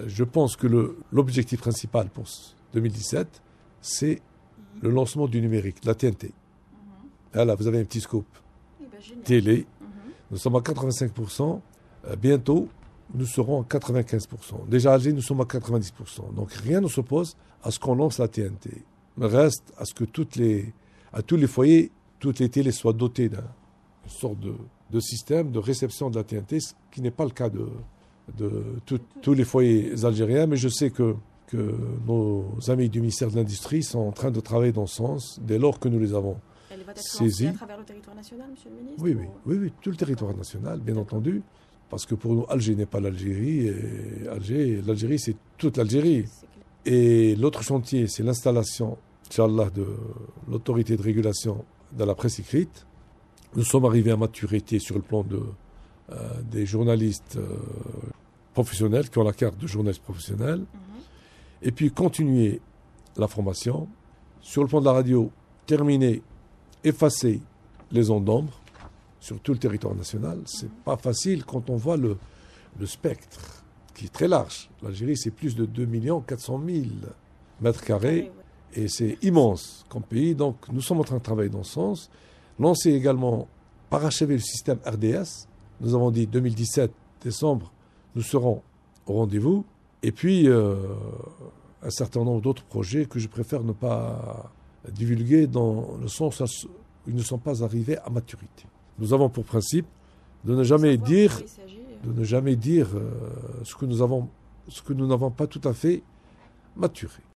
Je pense que l'objectif principal pour 2017, c'est le lancement du numérique, de la TNT. Là, vous avez un petit scoop télé. Nous sommes à 85%. Bientôt, nous serons à 95%. Déjà, à Alger, nous sommes à 90%. Donc, rien ne s'oppose à ce qu'on lance la TNT. Il reste à ce que à tous les foyers, toutes les télés soient dotées d'une sorte de système de réception de la TNT, ce qui n'est pas le cas de tous les foyers algériens. Mais je sais que nos amis du ministère de l'Industrie sont en train de travailler dans ce sens, dès lors que nous les avons Elle va être saisis. lancée à travers le territoire national, monsieur le ministre? Oui, tout le territoire national, bien entendu. Parce que pour nous, Alger n'est pas l'Algérie. Et l'Algérie, c'est toute l'Algérie. Et l'autre chantier, c'est l'installation, Inch'Allah, de l'autorité de régulation de la presse écrite. Nous sommes arrivés à maturité sur le plan des journalistes professionnels qui ont la carte de journaliste professionnel. Et puis continuer la formation. Sur le plan de la radio, terminer, effacer les ondes d'ombre sur tout le territoire national. C'est pas facile quand on voit le spectre qui est très large. L'Algérie, c'est plus de 2 400 000 mètres carrés et c'est immense comme pays. Donc, nous sommes en train de travailler dans ce sens. Lancer également, parachever le système RDS. Nous avons dit 2017, décembre, nous serons au rendez-vous. Et puis, un certain nombre d'autres projets que je préfère ne pas divulguer dans le sens où ils ne sont pas arrivés à maturité. Nous avons pour principe de ne jamais dire ce que nous n'avons pas tout à fait maturé.